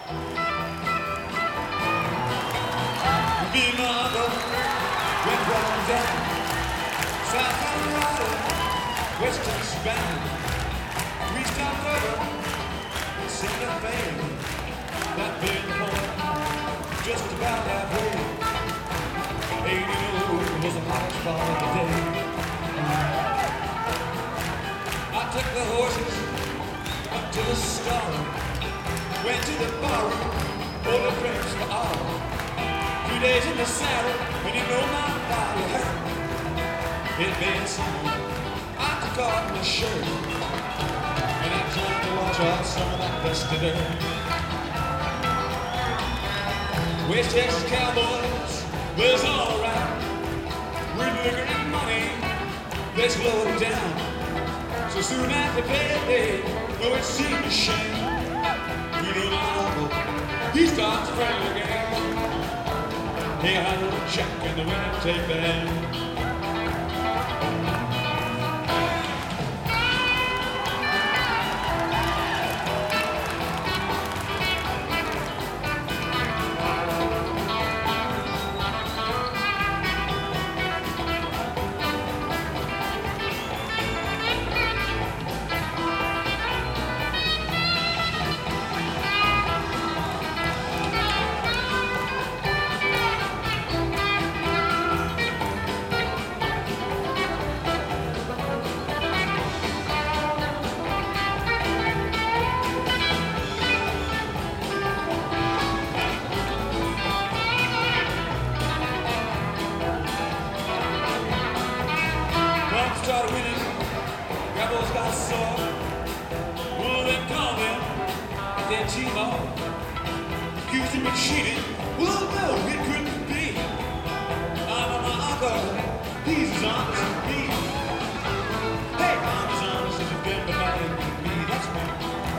Me and my uncle went riding down South Colorado, West Texas bound. We stopped over in Santa Fe, that big point, just about halfway. 80 was the hottest part of the day. I took the horses up to the star, went to the bar, ordered drinks for all. 2 days in the saddle, and you know my body hurt. It made summer, I took off my shirt, and I tried to wash off some of that dusty dirt. West Texas cowboys was alright. With liquor and money, they slowed it down. So soon after payday, though it seemed a shame, you know my uncle, he starts friendly again. He had a little check in the winter tape band. Started winning, rebels got sore. Well, they called him their T-Law. Accused him of cheating. Well, no, it couldn't be. I'm my uncle, he's as honest as me. Hey, I'm as honest as you've been divided with me, that's me.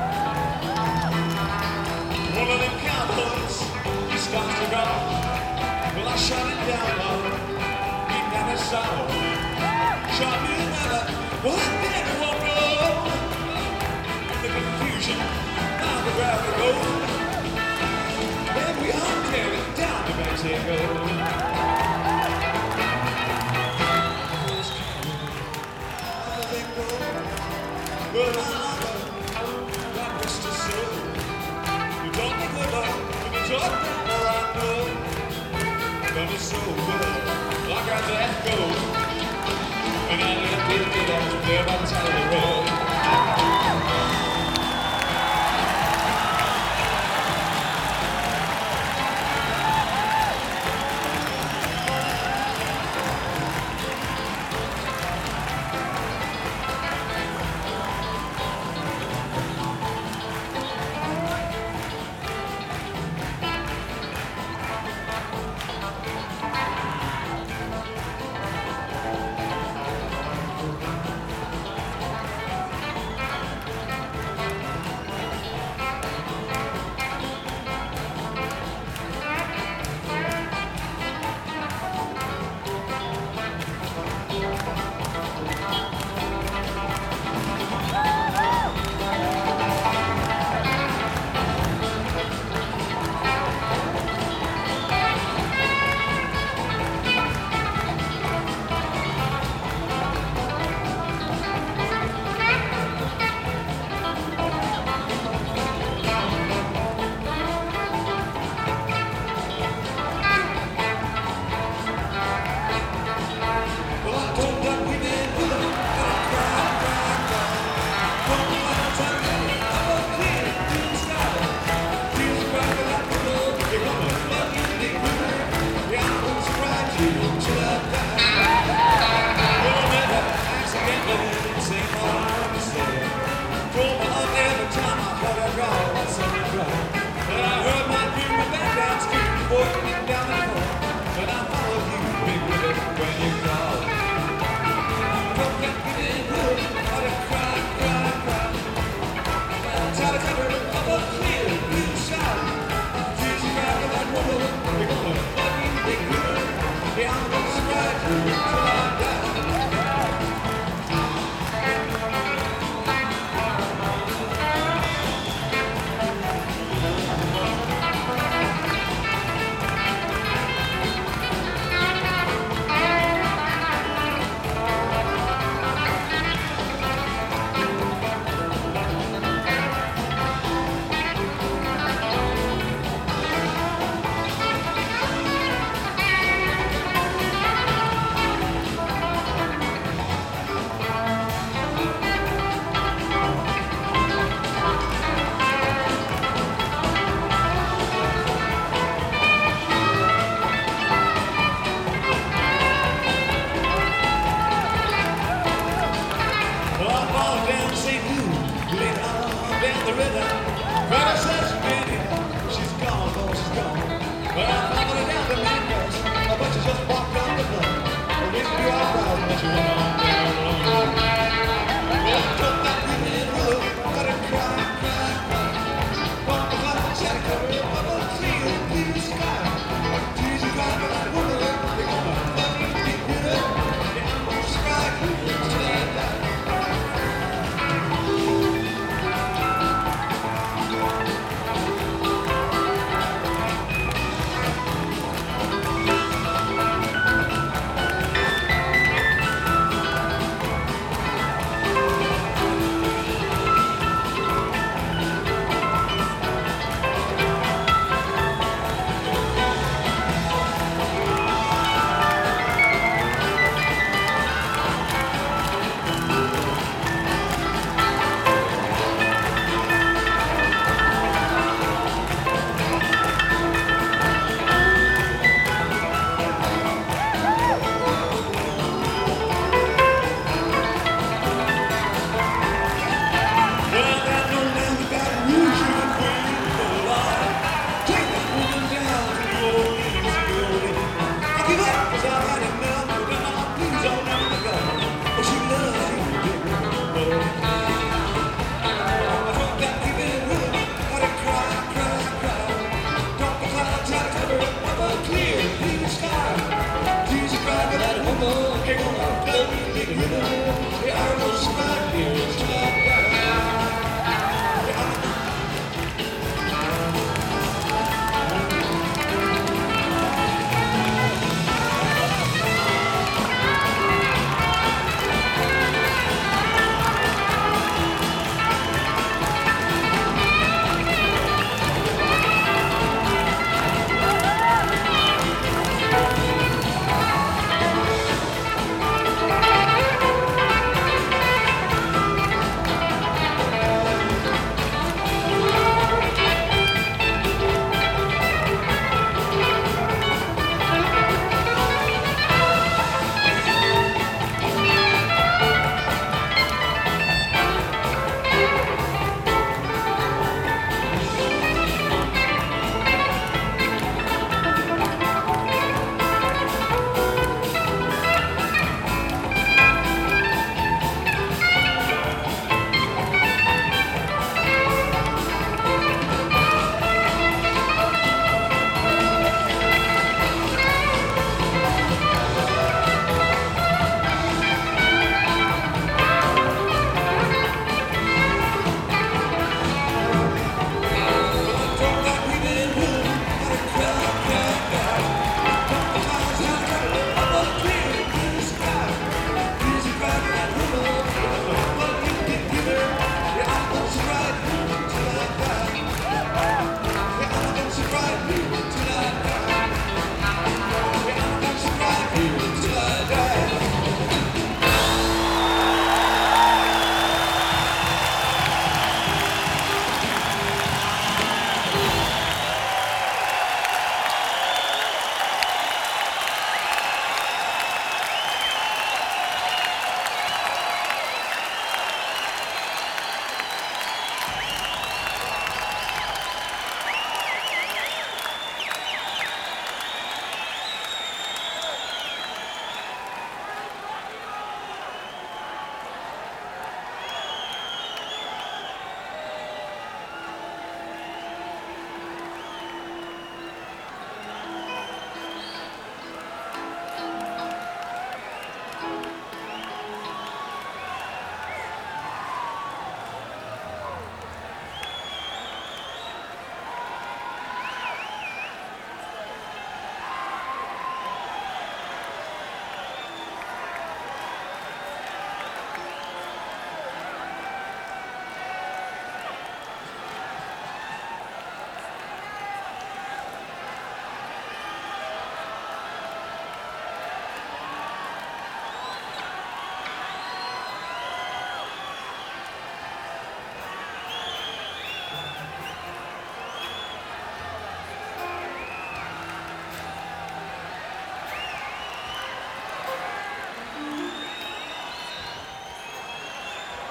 One of them cowboys, he starts to go. Well, I shot him down low, he never saw. Shot me another, well, I never won't know. In the confusion, now the gravel goes. Then we all carried down to Mexico. Well, God rest his soul. You taught me good love, and you taught me more I know. Done it so well, like I let go. And I let it get out there by the side of the road.